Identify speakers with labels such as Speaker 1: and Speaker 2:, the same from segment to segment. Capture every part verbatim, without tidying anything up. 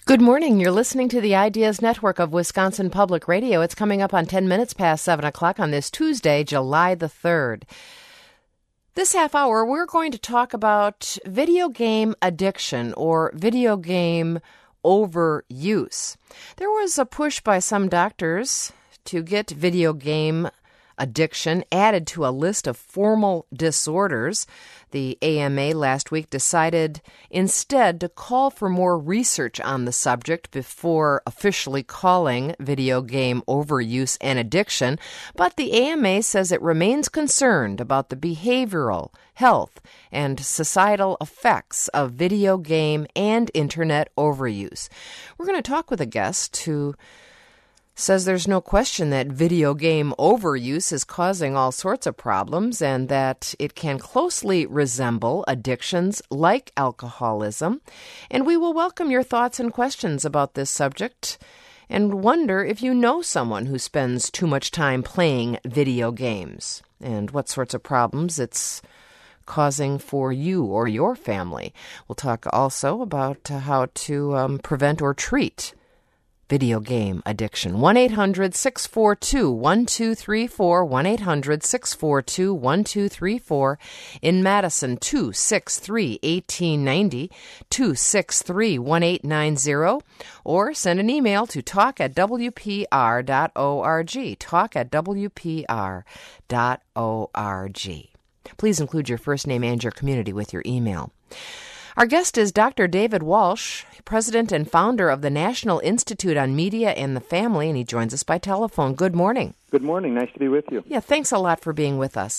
Speaker 1: Good morning. You're listening to the Ideas Network of Wisconsin Public Radio. It's coming up on ten minutes past seven o'clock on this Tuesday, July the third. This half hour, we're going to talk about video game addiction or video game overuse. There was a push by some doctors to get video game addiction added to a list of formal disorders. The A M A last week decided instead to call for more research on the subject before officially calling video game overuse an addiction. But the A M A says it remains concerned about the behavioral, health, and societal effects of video game and internet overuse. We're going to talk with a guest who says there's no question that video game overuse is causing all sorts of problems and that it can closely resemble addictions like alcoholism. And we will welcome your thoughts and questions about this subject and wonder if you know someone who spends too much time playing video games and what sorts of problems it's causing for you or your family. We'll talk also about how to um, prevent or treat video game addiction. one eight hundred six four two one two three four, one eight hundred six four two one two three four. In Madison, two six three one eight nine zero, two six three one eight nine zero, or send an email to talk at w p r dot org, talk at w p r dot org. Please include your first name and your community with your email. Our guest is Doctor David Walsh, president and founder of the National Institute on Media and the Family, and he joins us by telephone. Good morning.
Speaker 2: Good morning. Nice to be with you.
Speaker 1: Yeah, thanks a lot for being with us.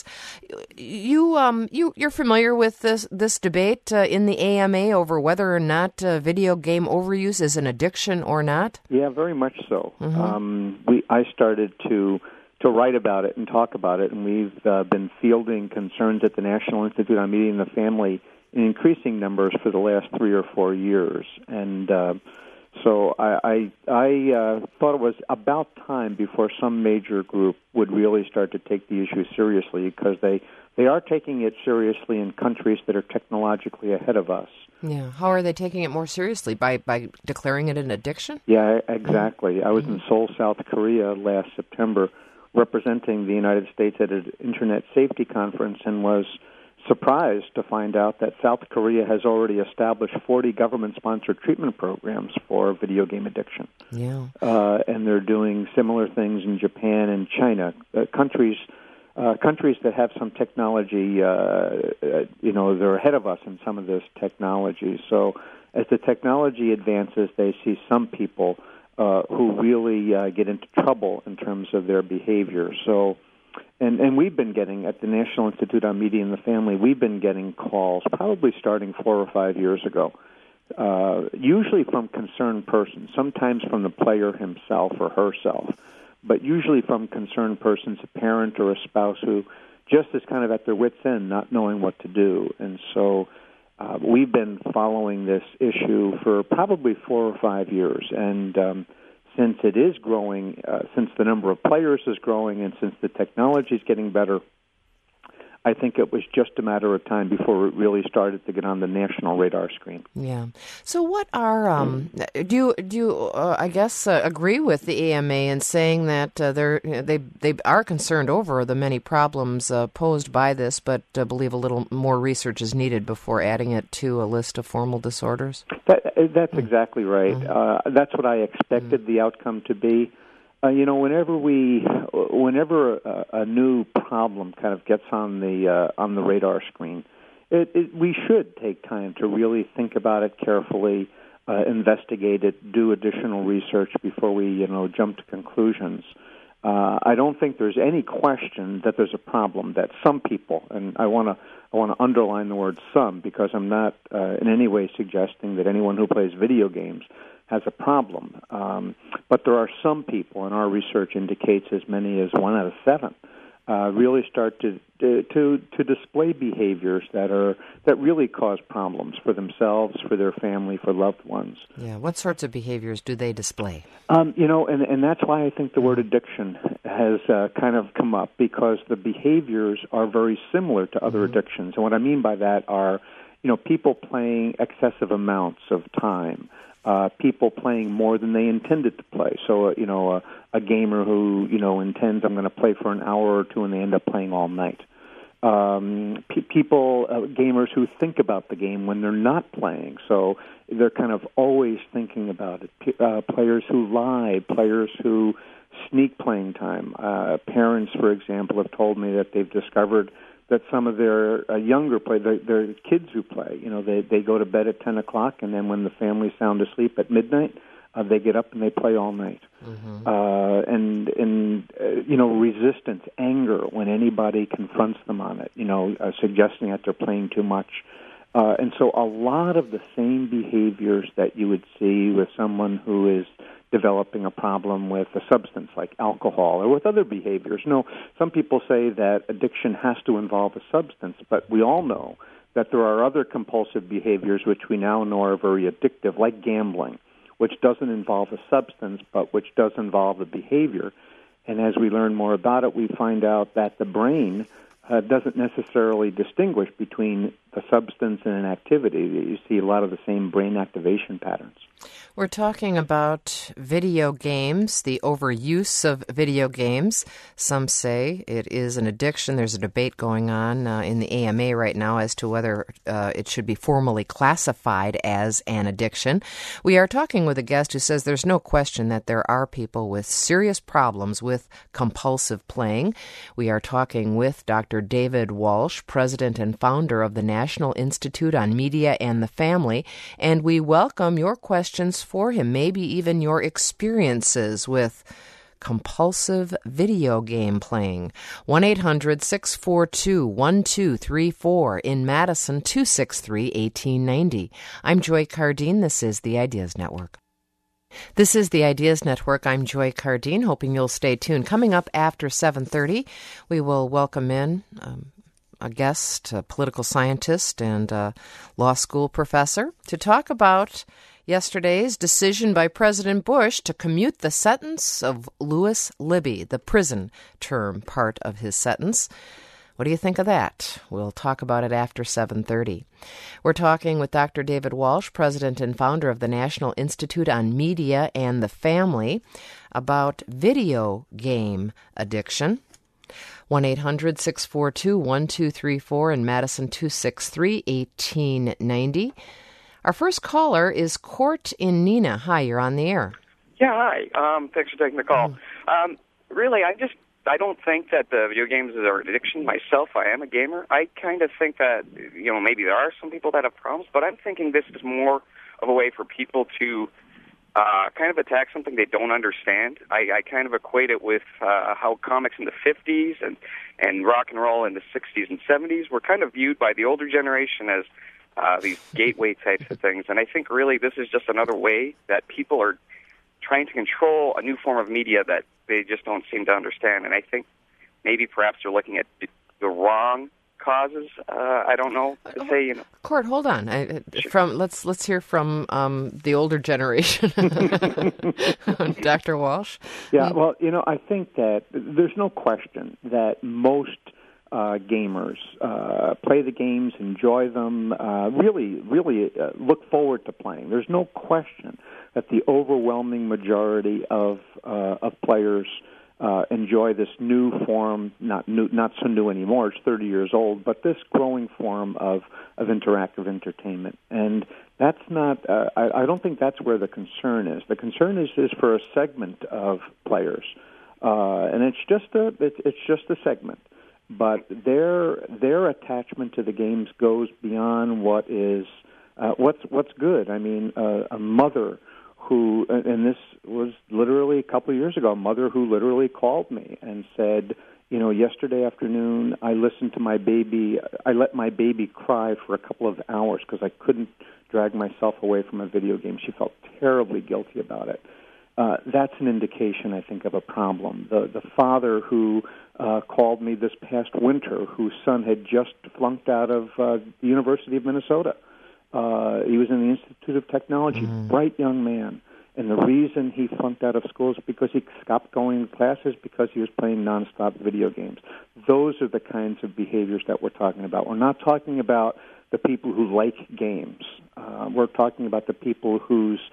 Speaker 1: You, um, you, you're familiar with this this debate uh, in the A M A over whether or not uh, video game overuse is an addiction or not?
Speaker 2: Yeah, very much so.
Speaker 1: Mm-hmm.
Speaker 2: Um, we I started to to write about it and talk about it, and we've uh, been fielding concerns at the National Institute on Media and the Family in increasing numbers for the last three or four years. And uh, so I, I, I uh, thought it was about time before some major group would really start to take the issue seriously, because they, they are taking it seriously in countries that are technologically ahead of us.
Speaker 1: Yeah. How are they taking it more seriously? By by declaring it an addiction?
Speaker 2: Yeah, exactly. Mm-hmm. I was in Seoul, South Korea last September representing the United States at an Internet Safety Conference, and was surprised to find out that South Korea has already established forty government-sponsored treatment programs for video game addiction.
Speaker 1: Yeah.
Speaker 2: Uh, and they're doing similar things in Japan and China, uh, countries uh, countries that have some technology, uh, uh, you know, they're ahead of us in some of this technology. So as the technology advances, they see some people uh, who really uh, get into trouble in terms of their behavior. So And and we've been getting, at the National Institute on Media and the Family, we've been getting calls probably starting four or five years ago, uh, usually from concerned persons, sometimes from the player himself or herself, but usually from concerned persons, a parent or a spouse who just is kind of at their wits' end, not knowing what to do. And so uh, we've been following this issue for probably four or five years, and um since it is growing, uh, since the number of players is growing, and since the technology is getting better, I think it was just a matter of time before it really started to get on the national radar screen.
Speaker 1: Yeah. So, what are um? Do you do you uh, I guess uh, agree with the A M A in saying that uh, they're they they are concerned over the many problems uh, posed by this, but uh, believe a little more research is needed before adding it to a list of formal disorders?
Speaker 2: That, that's exactly right.
Speaker 1: Mm-hmm.
Speaker 2: Uh, that's what I expected mm-hmm. the outcome to be. Uh, you know, whenever we, whenever a, a new problem kind of gets on the uh, on the radar screen, it, it, we should take time to really think about it carefully, uh, investigate it, do additional research before we, you know, jump to conclusions. Uh, I don't think there's any question that there's a problem that some people, and I want to I want to underline the word "some" because I'm not uh, in any way suggesting that anyone who plays video games has a problem. Um, but there are some people, and our research indicates as many as one out of seven, uh, really start to, to to display behaviors that are that really cause problems for themselves, for their family, for loved ones.
Speaker 1: Yeah. What sorts of behaviors do they display?
Speaker 2: Um, you know, and, and that's why I think the word addiction has uh, kind of come up, because the behaviors are very similar to other mm-hmm. addictions. And what I mean by that are, you know, people playing excessive amounts of time, uh, people playing more than they intended to play. So, uh, you know, a, a gamer who, you know, intends I'm going to play for an hour or two and they end up playing all night. Um, pe- people, uh, gamers who think about the game when they're not playing. So they're kind of always thinking about it. P- uh, players who lie, players who sneak playing time. Uh, parents, for example, have told me that they've discovered that some of their uh, younger play, their, their kids who play, you know, they, they go to bed at ten o'clock, and then when the family's sound asleep at midnight, uh, they get up and they play all night. Mm-hmm. Uh, and, and uh, you know, resistance, anger when anybody confronts them on it, you know, uh, suggesting that they're playing too much. Uh, and so a lot of the same behaviors that you would see with someone who is developing a problem with a substance like alcohol or with other behaviors. You know, some people say that addiction has to involve a substance, but we all know that there are other compulsive behaviors which we now know are very addictive, like gambling, which doesn't involve a substance, but which does involve a behavior. And as we learn more about it, we find out that the brain uh, doesn't necessarily distinguish between a substance and an activity. You see a lot of the same brain activation patterns.
Speaker 1: We're talking about video games, the overuse of video games. Some say it is an addiction. There's a debate going on uh, in the A M A right now as to whether uh, it should be formally classified as an addiction. We are talking with a guest who says there's no question that there are people with serious problems with compulsive playing. We are talking with Doctor David Walsh, president and founder of the National Institute on Media and the Family, and we welcome your questions for him, maybe even your experiences with compulsive video game playing. one eight hundred six four two one two three four. In Madison, two six three one eight nine zero. I'm Joy Cardine. This is the Ideas Network. This is the Ideas Network. I'm Joy Cardine, hoping you'll stay tuned. Coming up after seven thirty, we will welcome in um, a guest, a political scientist and a law school professor, to talk about yesterday's decision by President Bush to commute the sentence of Louis Libby, the prison term part of his sentence. What do you think of that? We'll talk about it after seven thirty. We're talking with Doctor David Walsh, president and founder of the National Institute on Media and the Family, about video game addiction. one eight hundred six four two one two three four in Madison, two six three one eight nine zero. Our first caller is Court in Neenah. Hi, you're on the air.
Speaker 3: Yeah, hi. Um, thanks for taking the call. Mm. Um, really, I just I don't think that the video games are an addiction myself. I am a gamer. I kind of think that, you know, maybe there are some people that have problems, but I'm thinking this is more of a way for people to uh, kind of attack something they don't understand. I, I kind of equate it with uh, how comics in the fifties and, and rock and roll in the sixties and seventies were kind of viewed by the older generation as Uh, these gateway types of things. And I think really this is just another way that people are trying to control a new form of media that they just don't seem to understand. And I think maybe perhaps they're looking at the wrong causes. Uh, I don't know to say, you know.
Speaker 1: Court, hold on. I, from let's let's hear from um, the older generation, Doctor Walsh.
Speaker 2: Yeah, well, you know, I think that there's no question that most Uh, gamers uh, play the games, enjoy them, uh, really, really uh, look forward to playing. There's no question that the overwhelming majority of uh, of players uh, enjoy this new form, not new, not so new anymore. It's thirty years old, but this growing form of of interactive entertainment. And that's not. Uh, I, I don't think that's where the concern is. The concern is is for a segment of players, uh, and it's just a it's, it's just a segment. But their their attachment to the games goes beyond what is uh, what's what's good. I mean, uh, a mother who, and this was literally a couple of years ago, a mother who literally called me and said, you know, yesterday afternoon I listened to my baby. I let my baby cry for a couple of hours because I couldn't drag myself away from a video game. She felt terribly guilty about it. Uh, that's an indication, I think, of a problem. The the father who uh, called me this past winter, whose son had just flunked out of uh, the University of Minnesota. Uh, he was in the Institute of Technology, mm-hmm. bright young man. And the reason he flunked out of school is because he stopped going to classes because he was playing nonstop video games. Those are the kinds of behaviors that we're talking about. We're not talking about the people who like games. Uh, we're talking about the people whose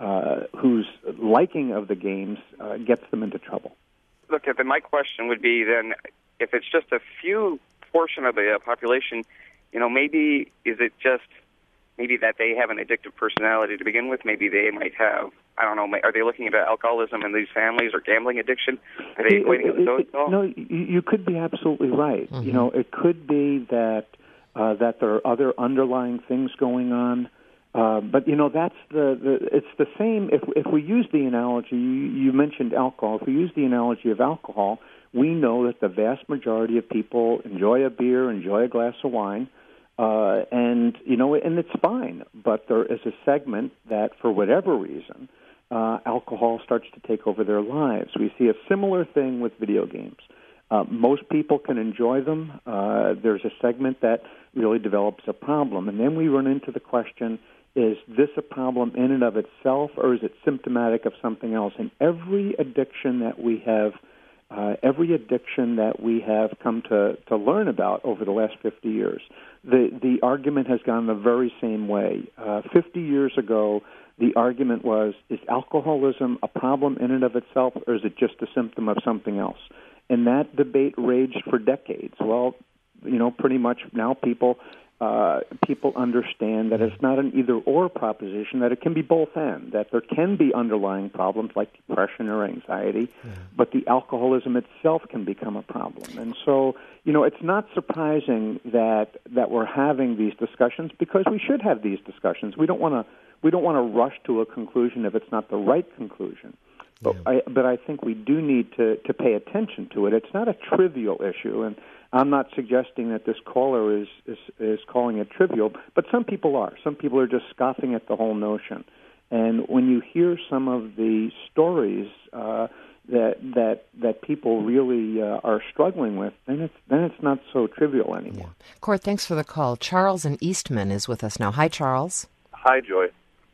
Speaker 2: uh, whose liking of the games uh, gets them into trouble.
Speaker 3: Look, if my question would be then, if it's just a few portion of the uh, population, you know, maybe is it just maybe that they have an addictive personality to begin with? Maybe they might have, I don't know, are they looking at alcoholism in these families or gambling addiction? Are they equating it with those at all?
Speaker 2: No, you, you could be absolutely right.
Speaker 1: Mm-hmm.
Speaker 2: You know, it could be that uh, that there are other underlying things going on. Uh, but you know, that's the, the it's the same. If if we use the analogy, you, you mentioned alcohol. If we use the analogy of alcohol, we know that the vast majority of people enjoy a beer, enjoy a glass of wine, uh, and you know, and it's fine. But there is a segment that, for whatever reason, uh, alcohol starts to take over their lives. We see a similar thing with video games. Uh, most people can enjoy them. Uh, there's a segment that really develops a problem, and then we run into the question: is this a problem in and of itself, or is it symptomatic of something else? And every addiction that we have, uh, every addiction that we have come to, to learn about over the last fifty years, the, the argument has gone the very same way. Uh, fifty years ago, the argument was, is alcoholism a problem in and of itself, or is it just a symptom of something else? And that debate raged for decades. Well, you know, pretty much now people... Uh, people understand that it's not an either-or proposition, that it can be both and, that there can be underlying problems like depression or anxiety, yeah. but the alcoholism itself can become a problem. And so, you know, it's not surprising that that we're having these discussions, because we should have these discussions. We don't want to we don't want to rush to a conclusion if it's not the right conclusion. But yeah. I but I think we do need to, to pay attention to it. It's not a trivial issue, and I'm not suggesting that this caller is, is, is calling it trivial, but some people are. Some people are just scoffing at the whole notion. And when you hear some of the stories uh, that that that people really uh, are struggling with, then it's then it's not so trivial anymore.
Speaker 1: Yeah. Court, thanks for the call. Charles in Eastman is with us now. Hi, Charles.
Speaker 4: Hi, Joy.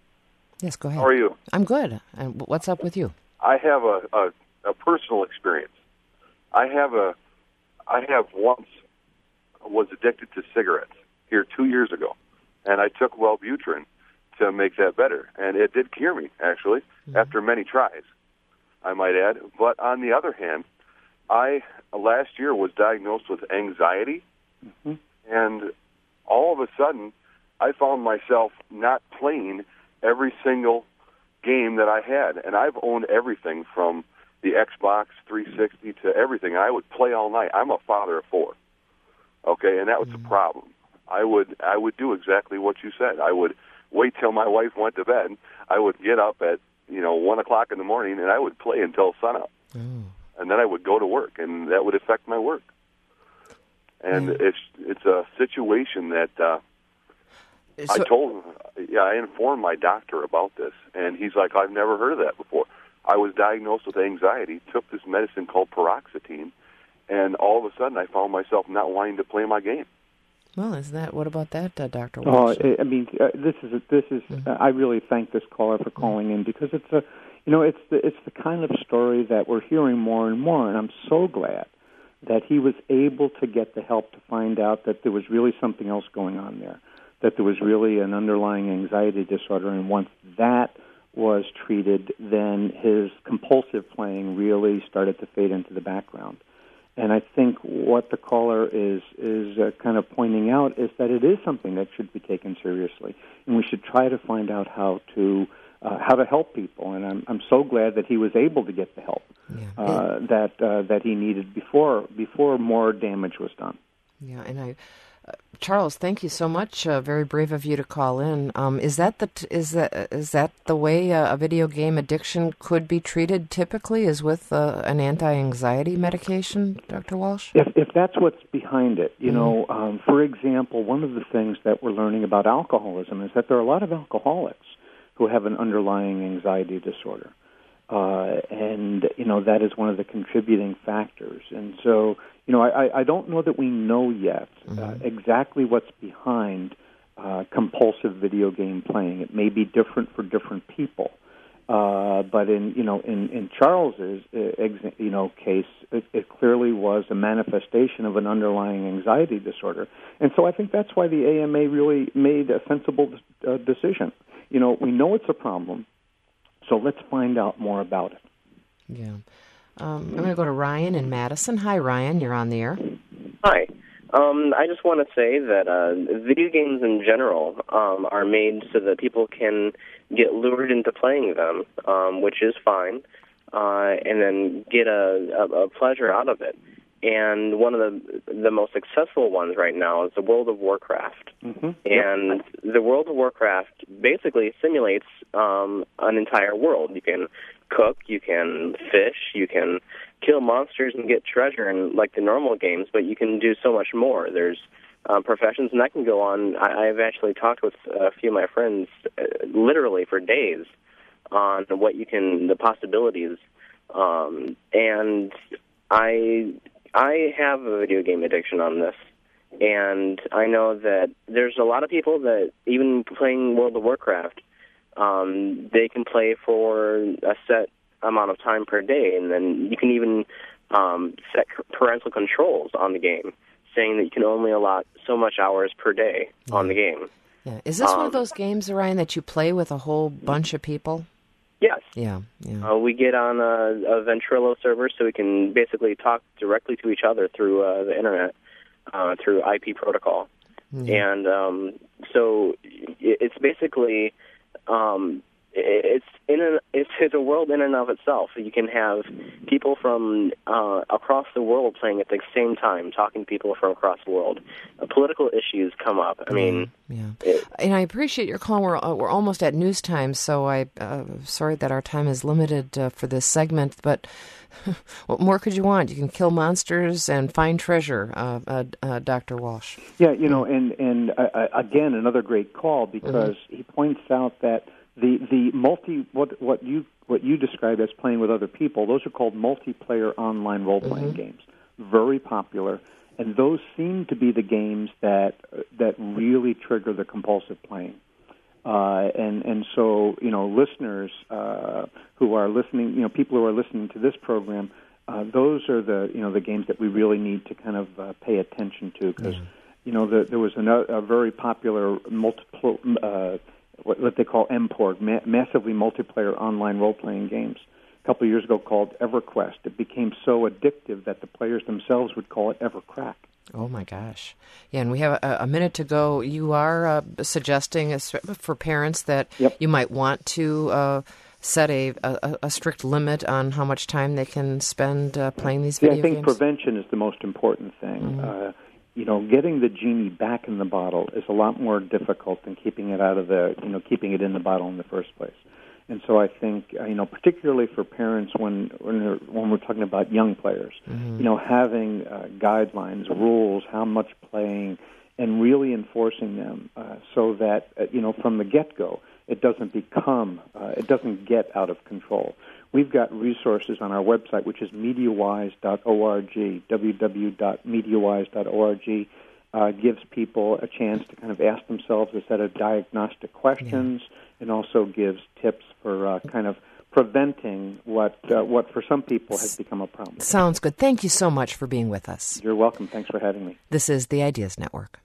Speaker 1: Yes, go ahead.
Speaker 4: How are you?
Speaker 1: I'm good. And what's up with you?
Speaker 4: I have a, a, a personal experience. I have a I have once was addicted to cigarettes here two years ago, and I took Wellbutrin to make that better, and it did cure me, actually, mm-hmm. after many tries, I might add. But on the other hand, I last year was diagnosed with anxiety, mm-hmm. and all of a sudden, I found myself not playing every single game that I had, and I've owned everything from the Xbox three sixty to everything. I would play all night. I'm a father of four, okay, and that was mm-hmm. the problem. I would I would do exactly what you said. I would wait till my wife went to bed. I would get up at you know one o'clock in the morning, and I would play until sunup, mm. and then I would go to work, and that would affect my work. And mm. it's it's a situation that uh, so, I told yeah I informed my doctor about this, and he's like, I've never heard of that before. I was diagnosed with anxiety, took this medicine called paroxetine, and all of a sudden I found myself not wanting to play my game.
Speaker 1: Well, is that what about that, uh, Doctor Walsh?
Speaker 2: Oh, I mean, uh, this is a, this is. Mm-hmm. Uh, I really thank this caller for calling in, because it's a, you know, it's the it's the kind of story that we're hearing more and more, and I'm so glad that he was able to get the help to find out that there was really something else going on there, that there was really an underlying anxiety disorder, and once that was treated, then his compulsive playing really started to fade into the background. And I think what the caller is is uh, kind of pointing out is that it is something that should be taken seriously, and we should try to find out how to uh, how to help people. And I'm I'm so glad that he was able to get the help yeah. uh, that uh, that he needed before before more damage was done.
Speaker 1: Yeah, and I. Charles, thank you so much. Uh, very brave of you to call in. Um, is that the t- is that is that the way uh, a video game addiction could be treated typically? Is with uh, an anti-anxiety medication, Doctor Walsh?
Speaker 2: If if that's what's behind it, you mm-hmm. know, um, for example, one of the things that we're learning about alcoholism is that there are a lot of alcoholics who have an underlying anxiety disorder, uh, and you know that is one of the contributing factors. And so. You know, I, I don't know that we know yet uh, mm-hmm. exactly what's behind uh, compulsive video game playing. It may be different for different people, uh, but in you know in in Charles's uh, ex- you know case, it, it clearly was a manifestation of an underlying anxiety disorder, and so I think that's why the A M A really made a sensible uh, decision. You know, we know it's a problem. So let's find out more about it.
Speaker 1: Yeah. Um, I'm going to go to Ryan in Madison. Hi, Ryan. You're on the air.
Speaker 5: Hi. Um, I just want to say that uh, video games in general um, are made so that people can get lured into playing them, um, which is fine, uh, and then get a, a, a pleasure out of it. And one of the the most successful ones right now is the World of Warcraft.
Speaker 2: Mm-hmm.
Speaker 5: And yep. the World of Warcraft basically simulates um, an entire world. You can cook, you can fish, you can kill monsters and get treasure in like the normal games, but you can do so much more. There's um, professions, and that can go on. I, I've actually talked with a few of my friends uh, literally for days on what you can, the possibilities. Um, and I... I have a video game addiction on this, and I know that there's a lot of people that, even playing World of Warcraft, um, they can play for a set amount of time per day, and then you can even um, set parental controls on the game, saying that you can only allot so much hours per day yeah. on the game.
Speaker 1: Yeah. Is this
Speaker 5: um,
Speaker 1: one of those games, Ryan, that you play with a whole bunch of people?
Speaker 5: Yes.
Speaker 1: Yeah. yeah.
Speaker 5: Uh, we get on a, a Ventrilo server so we can basically talk directly to each other through uh, the internet, uh, through I P protocol. Yeah. And um, so it's basically um, it's in a, it's, it's a world in and of itself. You can have people from uh, across the world playing at the same time, talking to people from across the world. Uh, political issues come up. I mean,
Speaker 1: yeah. It, and I appreciate your call. We're uh, we're almost at news time, so I uh, sorry that our time is limited uh, for this segment. But what more could you want? You can kill monsters and find treasure, uh, uh, uh, Doctor Walsh.
Speaker 2: Yeah, you know, and and uh, again, another great call because mm-hmm. he points out that. The the multi what what you what you described as playing with other people, those are called multiplayer online role playing mm-hmm. games. Very popular, and those seem to be the games that that really trigger the compulsive playing. Uh, and and so you know, listeners uh, who are listening, you know, people who are listening to this program, uh, those are the you know the games that we really need to kind of uh, pay attention to because yeah. you know the, there was another, a very popular multiple. Uh, what they call M P O R G, ma- massively multiplayer online role-playing games, a couple of years ago called EverQuest. It became so addictive that the players themselves would call it EverCrack.
Speaker 1: Oh, my gosh. Yeah, and we have a, a minute to go. You are uh, suggesting for parents that
Speaker 2: yep.
Speaker 1: you might want to uh, set a, a, a strict limit on how much time they can spend uh, playing these video
Speaker 2: games? Yeah, I think
Speaker 1: games?
Speaker 2: prevention is the most important thing.
Speaker 1: Mm-hmm.
Speaker 2: Uh, You know, getting the genie back in the bottle is a lot more difficult than keeping it out of the, you know, keeping it in the bottle in the first place. And so I think, uh, you know, particularly for parents when when, when we're talking about young players, mm-hmm. you know, having uh, guidelines, rules, how much playing, and really enforcing them uh, so that, uh, you know, from the get-go, it doesn't become, uh, it doesn't get out of control. We've got resources on our website, which is MediaWise dot org, w w w dot MediaWise dot org. Uh, gives people a chance to kind of ask themselves a set of diagnostic questions yeah. and also gives tips for uh, kind of preventing what, uh, what for some people has become a problem.
Speaker 1: Sounds good. Thank you so much for being with us.
Speaker 2: You're welcome. Thanks for having me.
Speaker 1: This is the Ideas Network.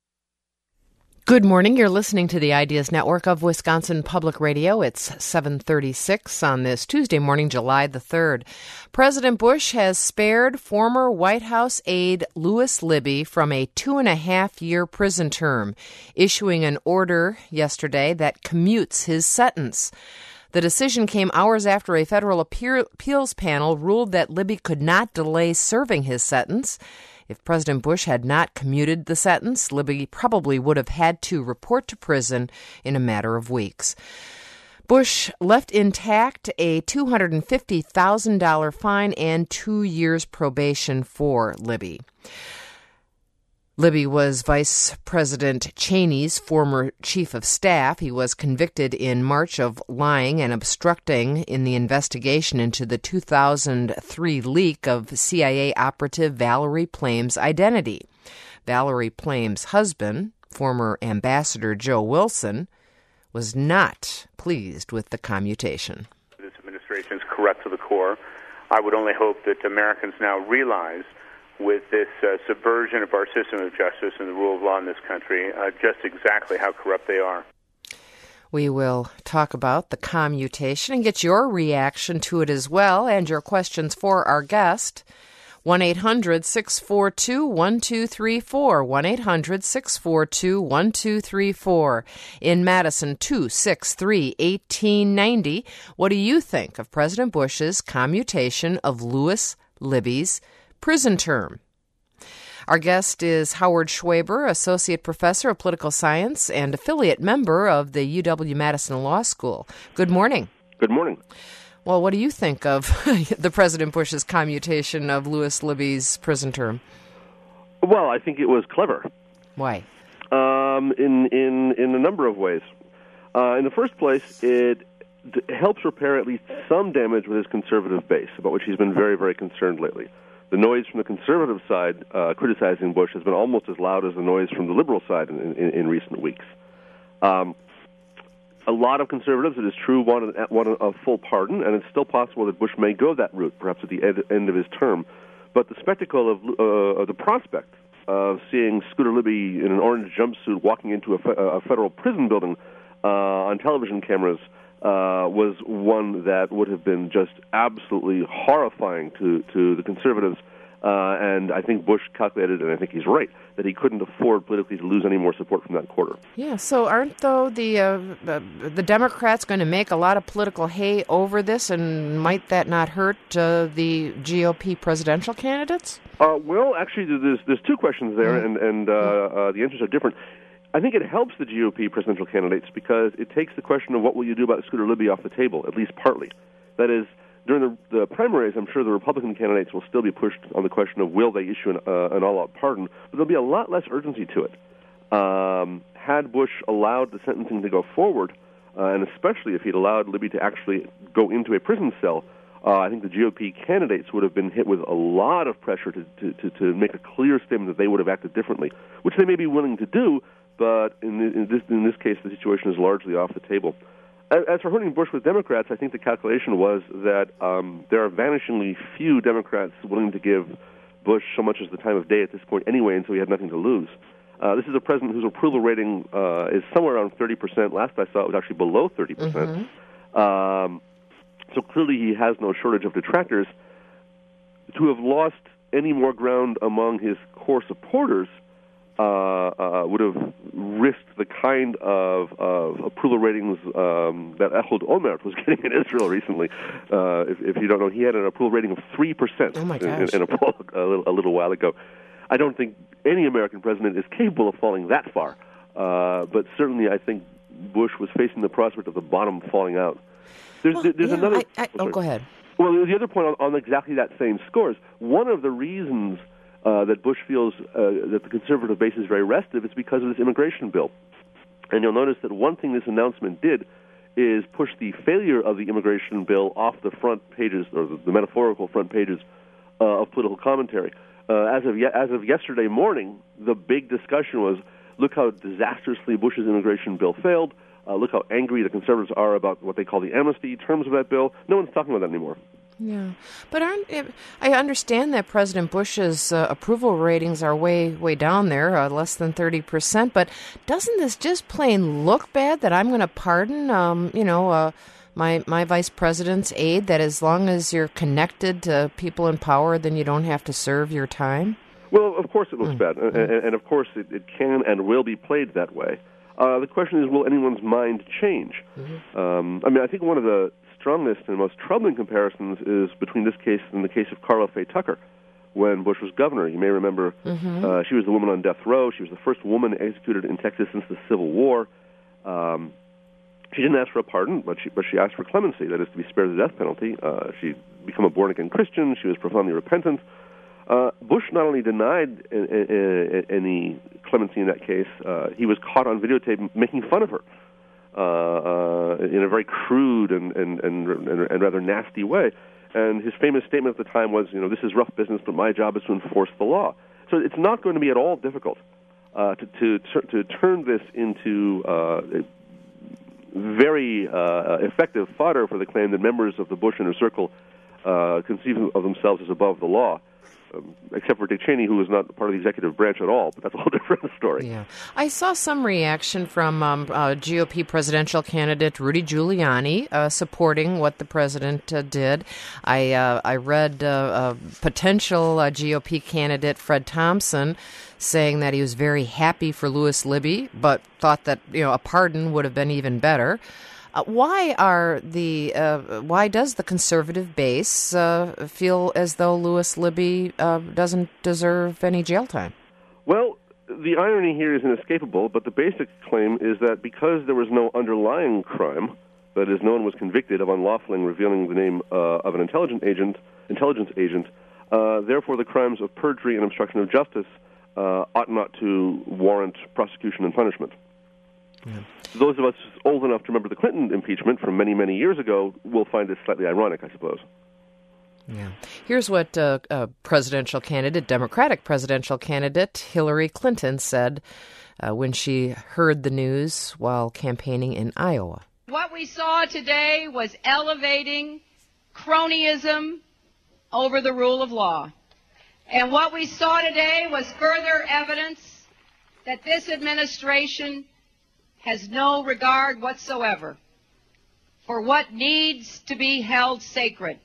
Speaker 1: Good morning. You're listening to the Ideas Network of Wisconsin Public Radio. It's seven thirty-six on this Tuesday morning, July the third. President Bush has spared former White House aide Lewis Libby from a two-and-a-half-year prison term, issuing an order yesterday that commutes his sentence. The decision came hours after a federal appeals panel ruled that Libby could not delay serving his sentence. If President Bush had not commuted the sentence, Libby probably would have had to report to prison in a matter of weeks. Bush left intact a two hundred fifty thousand dollars fine and two years probation for Libby. Libby was Vice President Cheney's former chief of staff. He was convicted in March of lying and obstructing in the investigation into the two thousand three leak of C I A operative Valerie Plame's identity. Valerie Plame's husband, former Ambassador Joe Wilson, was not pleased with the commutation.
Speaker 6: This administration is corrupt to the core. I would only hope that Americans now realize with this uh, subversion of our system of justice and the rule of law in this country, uh, just exactly how corrupt they are.
Speaker 1: We will talk about the commutation and get your reaction to it as well, and your questions for our guest. one eight hundred six four two one two three four, one eight hundred six four two one two three four. In Madison, two six three, one eight nine zero. What do you think of President Bush's commutation of Lewis Libby's prison term? Our guest is Howard Schwaber, Associate Professor of Political Science and affiliate member of the U W-Madison Law School. Good morning.
Speaker 7: Good morning.
Speaker 1: Well, what do you think of the President Bush's commutation of Lewis Libby's prison term?
Speaker 7: Well, I think it was clever.
Speaker 1: Why?
Speaker 7: Um, in, in, in a number of ways. Uh, in the first place, it d- helps repair at least some damage with his conservative base, about which he's been very, very concerned lately. The noise from the conservative side uh, criticizing Bush has been almost as loud as the noise from the liberal side in, in, in recent weeks. Um, a lot of conservatives, it is true, want a, want a full pardon, and it's still possible that Bush may go that route, perhaps at the ed- end of his term. But the spectacle of, uh, of the prospect of seeing Scooter Libby in an orange jumpsuit walking into a, fe- a federal prison building uh, on television cameras Uh, was one that would have been just absolutely horrifying to, to the conservatives. Uh, and I think Bush calculated, and I think he's right, that he couldn't afford politically to lose any more support from that quarter.
Speaker 1: Yeah, so aren't, though, the, uh, the, the Democrats going to make a lot of political hay over this, and might that not hurt uh, the G O P presidential candidates?
Speaker 7: Uh, well, actually, there's, there's two questions there, mm-hmm. and, and uh, uh, the answers are different. I think it helps the G O P presidential candidates because it takes the question of what will you do about Scooter Libby off the table, at least partly. That is, during the, the primaries, I'm sure the Republican candidates will still be pushed on the question of will they issue an, uh, an all-out pardon, but there'll be a lot less urgency to it. Um, had Bush allowed the sentencing to go forward, uh, and especially if he'd allowed Libby to actually go into a prison cell, uh, I think the G O P candidates would have been hit with a lot of pressure to, to, to, to make a clear statement that they would have acted differently, which they may be willing to do, but in, in, this, in this case, the situation is largely off the table. As, as for hurting Bush with Democrats, I think the calculation was that um, there are vanishingly few Democrats willing to give Bush so much as the time of day at this point anyway, and so he had nothing to lose. Uh, this is a president whose approval rating uh, is somewhere around thirty percent. Last I saw, it was actually below thirty percent. Mm-hmm. Um, so clearly he has no shortage of detractors. To have lost any more ground among his core supporters Uh, uh, would have risked the kind of, of approval ratings um, that Ehud Olmert was getting in Israel recently. Uh, if, if you don't know, he had an approval rating of three percent
Speaker 1: oh my
Speaker 7: in, in, in a poll a little, a little while ago. I don't think any American president is capable of falling that far, uh, but certainly I think Bush was facing the prospect of the bottom falling out. There's,
Speaker 1: well,
Speaker 7: there's
Speaker 1: yeah,
Speaker 7: another...
Speaker 1: I, I, oh, go ahead.
Speaker 7: Well, the other point on, on exactly that same scores, one of the reasons Uh, that Bush feels uh, that the conservative base is very restive, it's because of this immigration bill. And you'll notice that one thing this announcement did is push the failure of the immigration bill off the front pages, or the, the metaphorical front pages, uh, of political commentary. Uh, as of ye- as of yesterday morning, the big discussion was, look how disastrously Bush's immigration bill failed, uh, look how angry the conservatives are about what they call the amnesty terms of that bill. No one's talking about that anymore.
Speaker 1: Yeah, but aren't, I understand that President Bush's uh, approval ratings are way, way down there, uh, less than thirty percent, but doesn't this just plain look bad that I'm going to pardon, um, you know, uh, my, my vice president's aide, that as long as you're connected to people in power, then you don't have to serve your time?
Speaker 7: Well, of course it looks
Speaker 1: mm.
Speaker 7: bad, mm. And, and of course it, it can and will be played that way. Uh, the question is, will anyone's mind change? Mm-hmm. Um, I mean, I think one of the strongest and most troubling comparisons is between this case and the case of Carla Faye Tucker when Bush was governor. You may remember mm-hmm. uh, she was the woman on death row. She was the first woman executed in Texas since the Civil War. Um, she didn't ask for a pardon, but she, but she asked for clemency, that is, to be spared the death penalty. Uh, she'd become a born-again Christian. She was profoundly repentant. Uh, Bush not only denied a, a, a, any clemency in that case, uh, he was caught on videotape making fun of her. Uh, uh, in a very crude and, and, and, and rather nasty way. And his famous statement at the time was, you know, this is rough business, but my job is to enforce the law. So it's not going to be at all difficult uh, to, to, to turn this into uh, very uh, effective fodder for the claim that members of the Bush inner circle uh, conceive of themselves as above the law. um, except for Dick Cheney, who was not part of the executive branch at all. But that's a whole different story.
Speaker 1: Yeah, I saw some reaction from um, uh, G O P presidential candidate Rudy Giuliani uh, supporting what the president uh, did. I uh, I read uh, a potential uh, G O P candidate Fred Thompson saying that he was very happy for Louis Libby, but thought that you know a pardon would have been even better. Uh, why are the uh, why does the conservative base uh, feel as though Louis Libby uh, doesn't deserve any jail time?
Speaker 7: Well, the irony here is inescapable, but the basic claim is that because there was no underlying crime, that is, no one was convicted of unlawfully revealing the name uh, of an intelligence agent, intelligence agent, uh, therefore the crimes of perjury and obstruction of justice uh, ought not to warrant prosecution and punishment. Yeah. Those of us old enough to remember the Clinton impeachment from many, many years ago will find this slightly ironic, I suppose.
Speaker 1: Yeah. Here's what uh, uh, presidential candidate, Democratic presidential candidate Hillary Clinton said uh, when she heard the news while campaigning in Iowa.
Speaker 8: What we saw today was elevating cronyism over the rule of law. And what we saw today was further evidence that this administration has no regard whatsoever for what needs to be held sacred.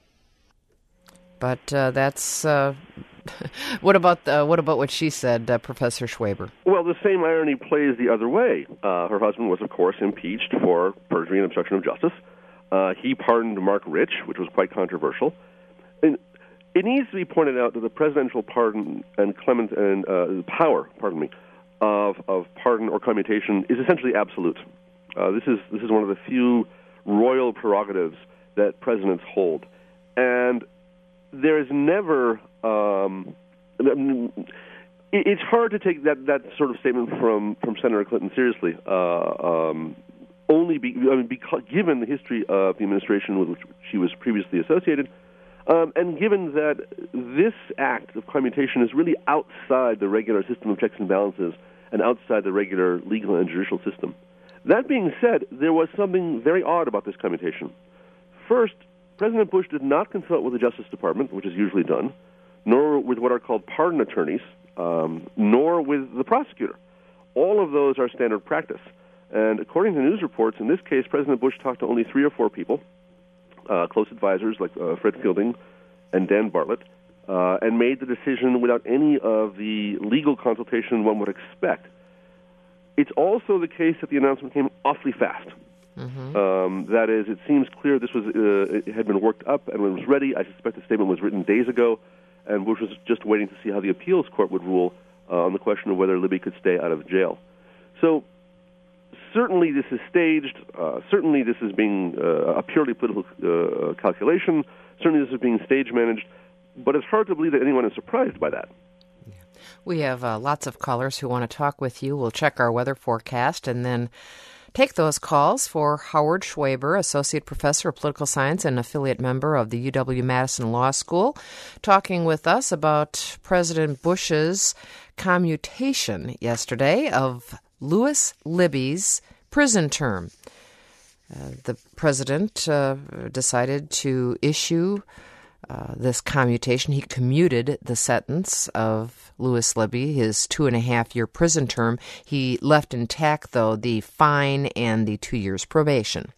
Speaker 1: But uh, that's uh, what about the, what about what she said, uh, Professor Schwaber?
Speaker 7: Well, the same irony plays the other way. Uh, her husband was, of course, impeached for perjury and obstruction of justice. Uh, he pardoned Mark Rich, which was quite controversial. And it needs to be pointed out that the presidential pardon and clement and uh, power, pardon me, of of pardon or commutation is essentially absolute. Uh, this is this is one of the few royal prerogatives that presidents hold, and there is never. Um, it's hard to take that, that sort of statement from, from Senator Clinton seriously. Uh, um, only be, I mean, because, given the history of the administration with which she was previously associated, um, and given that this act of commutation is really outside the regular system of checks and balances and outside the regular legal and judicial system. That being said, there was something very odd about this commutation. First, President Bush did not consult with the Justice Department, which is usually done, nor with what are called pardon attorneys, um, nor with the prosecutor. All of those are standard practice. And according to news reports, in this case, President Bush talked to only three or four people, uh, close advisors like uh, Fred Fielding and Dan Bartlett, uh, and made the decision without any of the legal consultation one would expect. It's also the case that the announcement came awfully fast. Mm-hmm. Um, that is, it seems clear this was uh, it had been worked up and when it was ready. I suspect the statement was written days ago, and Bush was just waiting to see how the appeals court would rule uh, on the question of whether Libby could stay out of jail. So certainly this is staged. Uh, certainly this is being uh, a purely political uh, calculation. Certainly this is being stage managed. But it's hard to believe that anyone is surprised by that.
Speaker 1: We have uh, lots of callers who want to talk with you. We'll check our weather forecast and then take those calls for Howard Schwaber, Associate Professor of Political Science and affiliate member of the U W-Madison Law School, talking with us about President Bush's commutation yesterday of Louis Libby's prison term. Uh, the president uh, decided to issue Uh, this commutation. He commuted the sentence of Louis Libby, his two and a half year prison term. He left intact, though, the fine and the two years probation.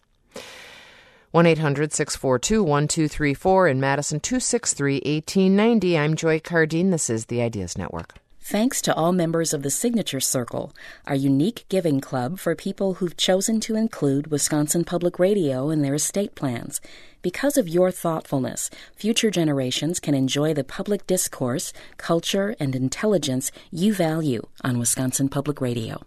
Speaker 1: one eight hundred six four two one two three four in Madison, two six three one eight nine zero. I'm Joy Cardine. This is the Ideas Network.
Speaker 9: Thanks to all members of the Signature Circle, our unique giving club for people who've chosen to include Wisconsin Public Radio in their estate plans. Because of your thoughtfulness, future generations can enjoy the public discourse, culture, and intelligence you value on Wisconsin Public Radio.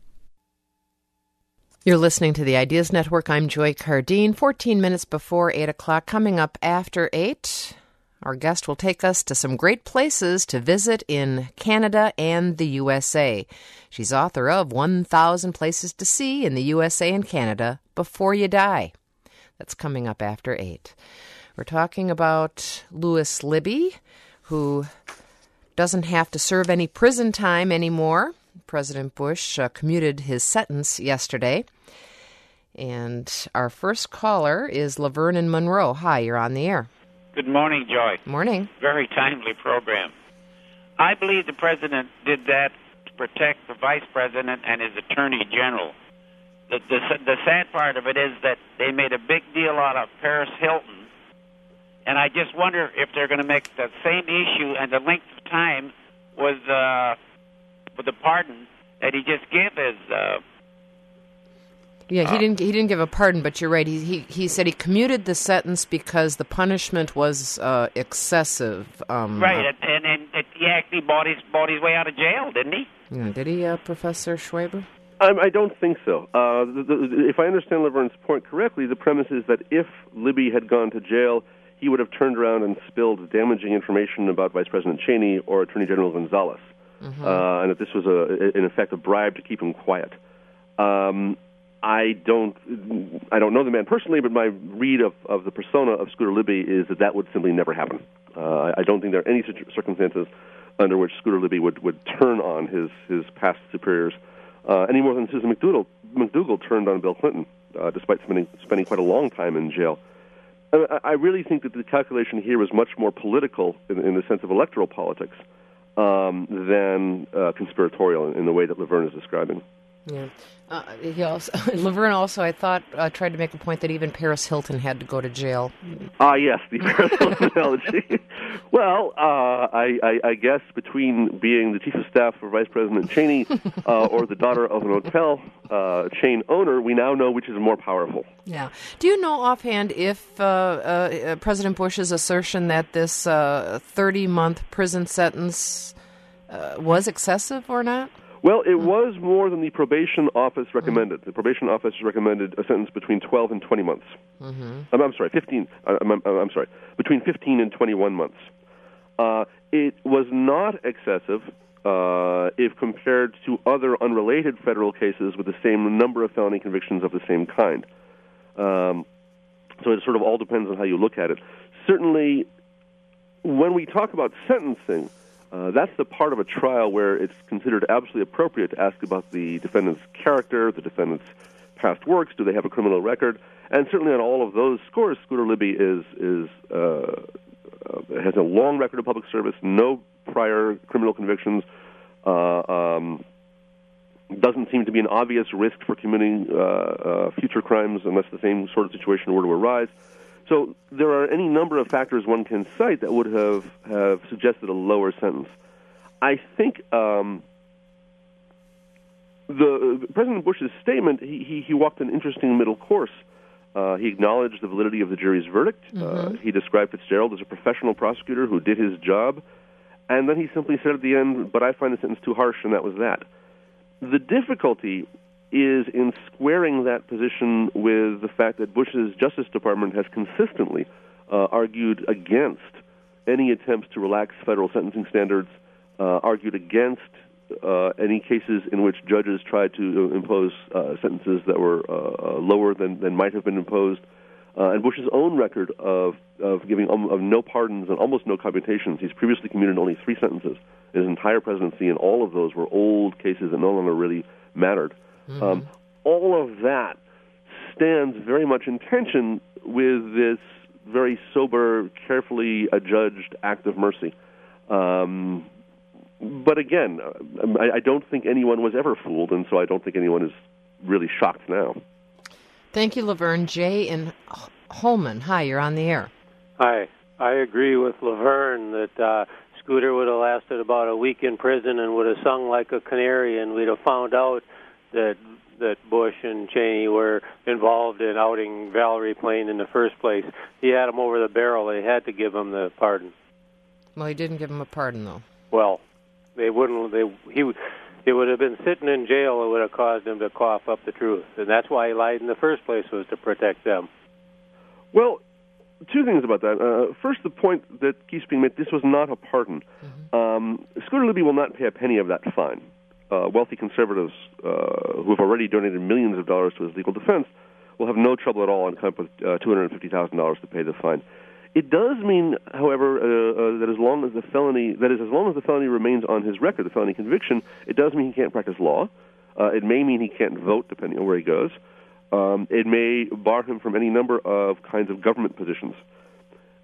Speaker 1: You're listening to the Ideas Network. I'm Joy Cardine. fourteen minutes before eight o'clock, coming up after eight. Our guest will take us to some great places to visit in Canada and the U S A. She's author of one thousand Places to See in the U S A and Canada Before You Die. That's coming up after eight. We're talking about Louis Libby, who doesn't have to serve any prison time anymore. President Bush uh, commuted his sentence yesterday. And our first caller is Laverne in Monroe. Hi, you're on the air.
Speaker 10: Good morning, Joy.
Speaker 1: Morning.
Speaker 10: Very timely program. I believe the president did that to protect the vice president and his attorney general. The, the, the sad part of it is that they made a big deal out of Paris Hilton, and I just wonder if they're going to make the same issue and the length of time with, uh, with the pardon that he just gave his... Uh,
Speaker 1: Yeah, he didn't. He didn't give a pardon, but you're right. He he, he said he commuted the sentence because the punishment was uh, excessive. Um,
Speaker 10: right, and, and, and he actually bought his bought his way out of jail, didn't he?
Speaker 1: Yeah, did he, uh, Professor Schwaber?
Speaker 7: I, I don't think so. Uh, the, the, if I understand Laverne's point correctly, the premise is that if Libby had gone to jail, he would have turned around and spilled damaging information about Vice President Cheney or Attorney General Gonzalez, mm-hmm. uh, and that this was, a, in effect, a bribe to keep him quiet. Um, I don't, I don't know the man personally, but my read of, of the persona of Scooter Libby is that that would simply never happen. Uh, I don't think there are any circumstances under which Scooter Libby would, would turn on his, his past superiors, uh, any more than Susan McDougal, McDougal turned on Bill Clinton, uh, despite spending, spending quite a long time in jail. I, I really think that the calculation here was much more political in, in the sense of electoral politics um, than uh, conspiratorial in, in the way that Laverne is describing.
Speaker 1: Yeah. Uh, he also, Laverne also, I thought, uh, tried to make a point that even Paris Hilton had to go to jail.
Speaker 7: Ah, yes, the Paris Hilton analogy. Well, uh, I, I, I guess between being the chief of staff for Vice President Cheney uh, or the daughter of an hotel uh, chain owner, we now know which is more powerful.
Speaker 1: Yeah. Do you know offhand if uh, uh, President Bush's assertion that this uh, thirty-month prison sentence uh, was excessive or not?
Speaker 7: Well, it was more than the probation office recommended. The probation office recommended a sentence between twelve and twenty months. Mm-hmm. I'm, I'm sorry, fifteen. I'm, I'm, I'm sorry, between fifteen and twenty-one months. Uh, it was not excessive uh, if compared to other unrelated federal cases with the same number of felony convictions of the same kind. Um, so it sort of all depends on how you look at it. Certainly, when we talk about sentencing, Uh, that's the part of a trial where it's considered absolutely appropriate to ask about the defendant's character, the defendant's past works, do they have a criminal record, and certainly on all of those scores, Scooter Libby is is uh, uh, has a long record of public service, no prior criminal convictions, uh, um, doesn't seem to be an obvious risk for committing uh, uh, future crimes unless the same sort of situation were to arise. So there are any number of factors one can cite that would have, have suggested a lower sentence. I think um, the President Bush's statement, he, he, he walked an interesting middle course. Uh, he acknowledged the validity of the jury's verdict. Mm-hmm. Uh, he described Fitzgerald as a professional prosecutor who did his job. And then he simply said at the end, but I find the sentence too harsh, and that was that. The difficulty is in squaring that position with the fact that Bush's Justice Department has consistently uh, argued against any attempts to relax federal sentencing standards, uh, argued against uh, any cases in which judges tried to impose uh, sentences that were uh, lower than, than might have been imposed, uh, and Bush's own record of, of giving um, of no pardons and almost no commutations. He's previously commuted only three sentences in his entire presidency, and all of those were old cases that no longer really mattered. Mm-hmm. Um, all of that stands very much in tension with this very sober, carefully adjudged act of mercy. Um, but again, I, I don't think anyone was ever fooled, and so I don't think anyone is really shocked now.
Speaker 1: Thank you, Laverne. Jay in Holman, hi, you're on the air.
Speaker 11: Hi. I agree with Laverne that uh, Scooter would have lasted about a week in prison and would have sung like a canary, and we'd have found out that that Bush and Cheney were involved in outing Valerie Plame in the first place. He had him over the barrel. They had to give him the pardon.
Speaker 1: Well, he didn't give him a pardon, though.
Speaker 11: Well, they wouldn't. They he it would have been sitting in jail. It would have caused him to cough up the truth, and that's why he lied in the first place, was to protect them.
Speaker 7: Well, two things about that. Uh, first, the point that keeps being made: this was not a pardon. Mm-hmm. Um, Scooter Libby will not pay a penny of that fine. Uh, wealthy conservatives uh, who have already donated millions of dollars to his legal defense will have no trouble at all and come up with uh, two hundred fifty thousand dollars to pay the fine. It does mean, however, uh, uh, that as long as the felony, that is, as long as the felony remains on his record, the felony conviction, it does mean he can't practice law. Uh, it may mean he can't vote, depending on where he goes. Um, it may bar him from any number of kinds of government positions.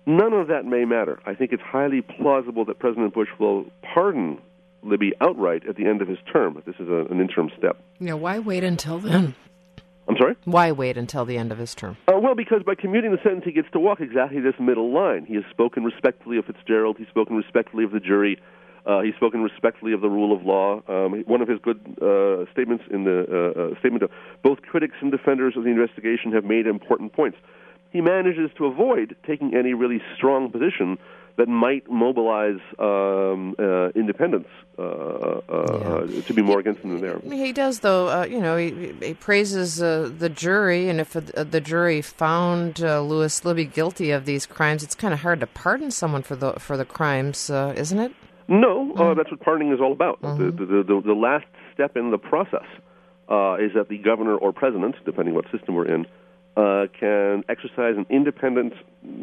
Speaker 7: none of that may matter. I think it's highly plausible that President Bush will pardon Libby outright at the end of his term. This is a, an interim step.
Speaker 1: Yeah, why wait until then?
Speaker 7: I'm sorry?
Speaker 1: Why wait until the end of his term?
Speaker 7: Uh, well, because by commuting the sentence, he gets to walk exactly this middle line. He has spoken respectfully of Fitzgerald. He's spoken respectfully of the jury. Uh, he's spoken respectfully of the rule of law. Um, one of his good uh, statements in the uh, uh, statement of both critics and defenders of the investigation have made important points. He manages to avoid taking any really strong position that might mobilize um, uh, independents uh, uh, yeah. to be more against them than they are.
Speaker 1: He does, though. Uh, you know, he, he praises uh, the jury, and if uh, the jury found uh, Louis Libby guilty of these crimes, it's kind of hard to pardon someone for the for the crimes, uh, isn't it?
Speaker 7: No, uh, that's what pardoning is all about.
Speaker 1: Mm-hmm.
Speaker 7: The, the, the, the last step in the process uh, is that the governor or president, depending what system we're in, Uh, can exercise an independent,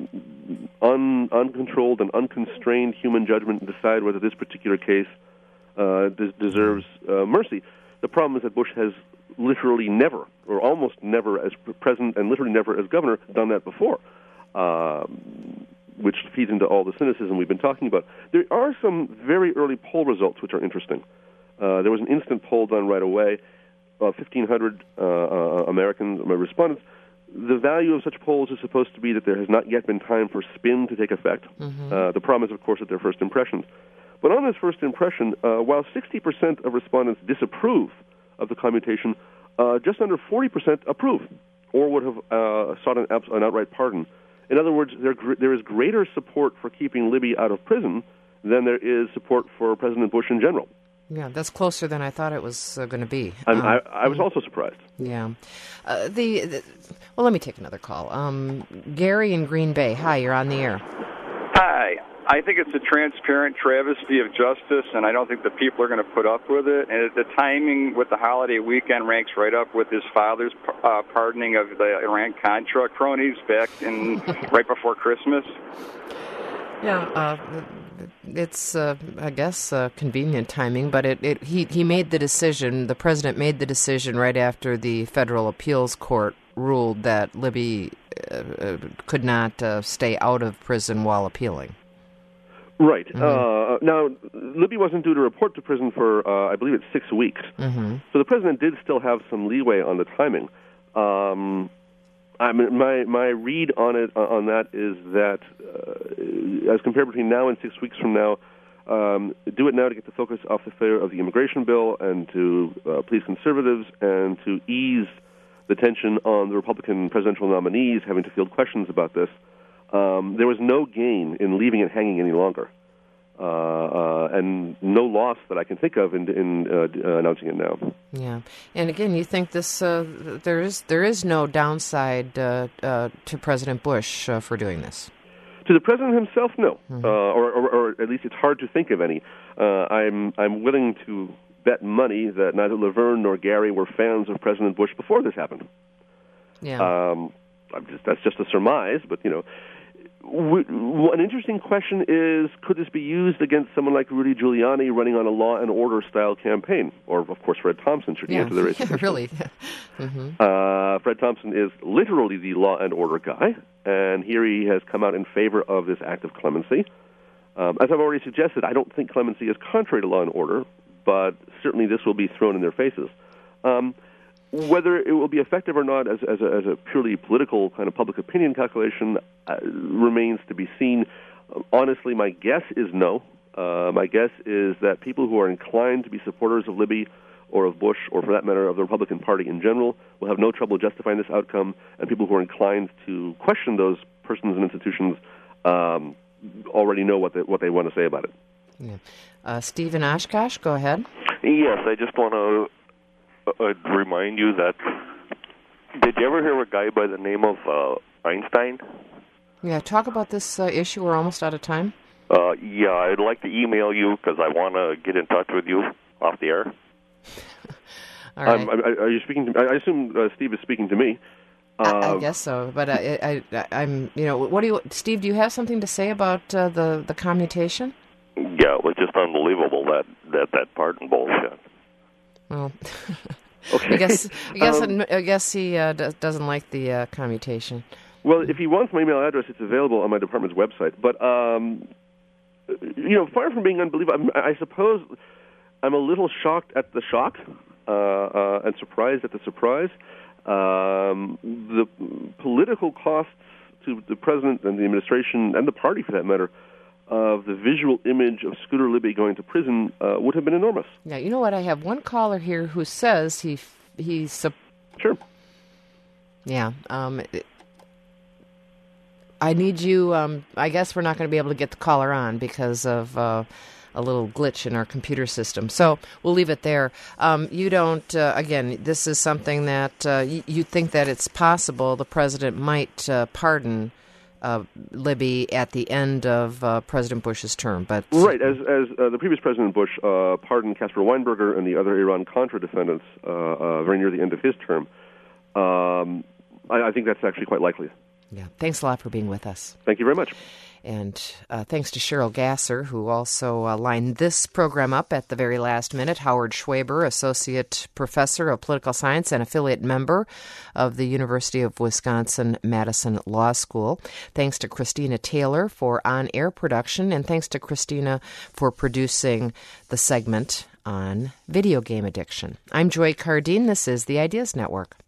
Speaker 7: un, uncontrolled, and unconstrained human judgment and decide whether this particular case uh, des- deserves uh, mercy. The problem is that Bush has literally never, or almost never as president and literally never as governor, done that before, uh, which feeds into all the cynicism we've been talking about. There are some very early poll results which are interesting. Uh, there was an instant poll done right away, uh, fifteen hundred uh, uh, Americans, my respondents. The value of such polls is supposed to be that there has not yet been time for spin to take effect. Mm-hmm. Uh, the problem is, of course, that they're first impressions. But on this first impression, uh, while sixty percent of respondents disapprove of the commutation, uh, just under forty percent approve or would have uh, sought an, an outright pardon. In other words, there, there is greater support for keeping Libby out of prison than there is support for President Bush in general.
Speaker 1: Yeah, that's closer than I thought it was uh, going to be.
Speaker 7: Um, I, I was
Speaker 1: mm.
Speaker 7: also surprised.
Speaker 1: Yeah. Uh, the, the well, let me take another call. Um, Gary in Green Bay. Hi, you're on the air.
Speaker 12: Hi. I think it's a transparent travesty of justice, and I don't think the people are going to put up with it. And the timing with the holiday weekend ranks right up with his father's uh, pardoning of the Iran-Contra cronies back in right before Christmas.
Speaker 1: Yeah, uh, it's, uh, I guess, uh, convenient timing, but it, it he, he made the decision, the president made the decision right after the Federal Appeals Court ruled that Libby uh, could not uh, stay out of prison while appealing.
Speaker 7: Right.
Speaker 1: Mm-hmm.
Speaker 7: Uh, now, Libby wasn't due to report to prison for, uh, I believe it's six weeks.
Speaker 1: Mm-hmm.
Speaker 7: So the president did still have some leeway on the timing. Um, I mean, my my read on it on that is that, uh, as compared between now and six weeks from now, um, do it now to get the focus off the failure of the immigration bill and to uh, please conservatives and to ease the tension on the Republican presidential nominees having to field questions about this. Um, there was no gain in leaving it hanging any longer, uh, uh, and no loss that I can think of in, in uh, uh, announcing it now.
Speaker 1: Yeah, and again, you think this uh, there is there is no downside uh, uh, to President Bush uh, for doing this?
Speaker 7: To the president himself, no,
Speaker 1: mm-hmm.
Speaker 7: uh, or, or, or at least it's hard to think of any. Uh, I'm I'm willing to bet money that neither Laverne nor Gary were fans of President Bush before this happened.
Speaker 1: Yeah,
Speaker 7: um, I'm just, that's just a surmise, but you know. An interesting question is, could this be used against someone like Rudy Giuliani running on a law and order style campaign? Or, of course, Fred Thompson, should he
Speaker 1: yeah.
Speaker 7: enter the race?
Speaker 1: Yeah, really. mm-hmm.
Speaker 7: uh, Fred Thompson is literally the law and order guy, and here he has come out in favor of this act of clemency. Um, as I've already suggested, I don't think clemency is contrary to law and order, but certainly this will be thrown in their faces. Um, Whether it will be effective or not as, as, a, as a purely political kind of public opinion calculation uh, remains to be seen. Uh, honestly, my guess is no. Uh, my guess is that people who are inclined to be supporters of Libby or of Bush, or for that matter of the Republican Party in general, will have no trouble justifying this outcome, and people who are inclined to question those persons and institutions um, already know what they, what they want to say about it.
Speaker 1: Yeah. Uh, Steve in Oshkosh, go ahead.
Speaker 13: Yes, I just want to I'd remind you that, did you ever hear a guy by the name of uh, Einstein?
Speaker 1: Yeah, talk about this uh, issue. We're almost out of time.
Speaker 13: Uh, yeah, I'd like to email you because I want to get in touch with you off the air.
Speaker 1: All right.
Speaker 7: Um, are you speaking to me? I assume uh, Steve is speaking to me. Uh,
Speaker 1: I, I guess so, but I, I, I, I'm, you know, what do you, Steve? Do you have something to say about uh, the the commutation?
Speaker 13: Yeah, it was just unbelievable that that that pardon bullshit.
Speaker 1: Well,
Speaker 7: okay.
Speaker 1: I guess I guess
Speaker 7: um,
Speaker 1: I guess he uh, doesn't like the uh, commutation.
Speaker 7: Well, if he wants my email address, it's available on my department's website. But, um, you know, far from being unbelievable, I suppose I'm a little shocked at the shock uh, uh, and surprised at the surprise. Um, the political costs to the president and the administration, and the party for that matter, of the visual image of Scooter Libby going to prison uh, would have been enormous.
Speaker 1: Yeah, you know what? I have one caller here who says he he's su-
Speaker 7: sure.
Speaker 1: Yeah, um, it, I need you. Um, I guess we're not going to be able to get the caller on because of uh, a little glitch in our computer system. So we'll leave it there. Um, you don't. Uh, again, this is something that uh, y- you think that it's possible the president might uh, pardon Uh, Libby at the end of uh, President Bush's term, but
Speaker 7: right as as uh, the previous President Bush uh, pardoned Caspar Weinberger and the other Iran-Contra defendants uh, uh, very near the end of his term, um, I, I think that's actually quite likely.
Speaker 1: Yeah, thanks a lot for being with us.
Speaker 7: Thank you very much.
Speaker 1: And uh, thanks to Cheryl Gasser, who also uh, lined this program up at the very last minute. Howard Schwaber, Associate Professor of Political Science and affiliate member of the University of Wisconsin-Madison Law School. Thanks to Christina Taylor for on-air production, and thanks to Christina for producing the segment on video game addiction. I'm Joy Cardine. This is the Ideas Network.